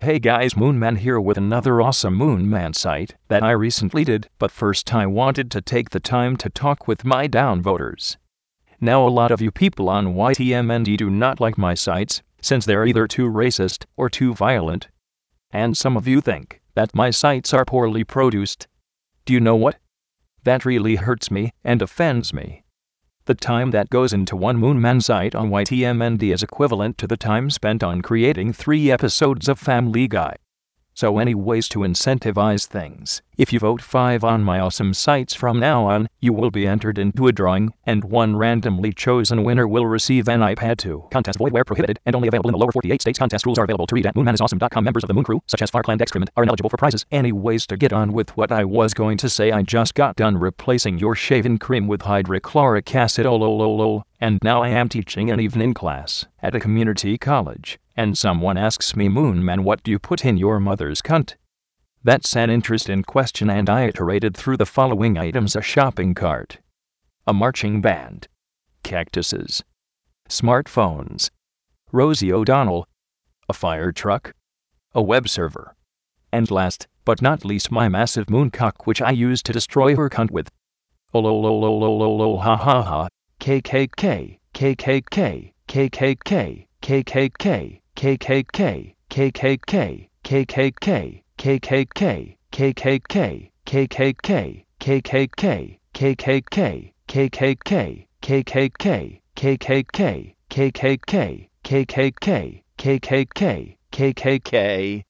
Hey guys, Moonman here with another awesome Moonman site that I recently did, but first I wanted to take the time to talk with my downvoters. Now a lot of you people on YTMND do not like my sites, since they're either too racist or too violent. And some of you think that my sites are poorly produced. Do you know what? That really hurts me and offends me. The time that goes into one Moonman site on YTMND is equivalent to the time spent on creating 3 episodes of Family Guy. So anyways, to incentivize things, if you vote 5 on my awesome sites from now on, you will be entered into a drawing, and one randomly chosen winner will receive an iPad 2. Contest void where prohibited, and only available in the lower 48 states. Contest rules are available to read at moonmanisawesome.com. Members of the Moon Crew, such as Farclan Excrement, are ineligible for prizes. Anyways, to get on with what I was going to say, I just got done replacing your shaving cream with hydrochloric acid, and now I am teaching an evening class at a community college. And someone asks me, Moonman, what do you put in your mother's cunt? That's an interesting question, and I iterated through the following items: a shopping cart, a marching band, cactuses, smartphones, Rosie O'Donnell, a fire truck, a web server, and last but not least, my massive mooncock, which I used to destroy her cunt with. Ha ha ha. KKK, KKK, KKK, KKK. KKK, KKK, KKK, KKK, KKK, KKK, KKK, KKK, KKK, KKK, KKK, KKK, KKK, KKK, KKK.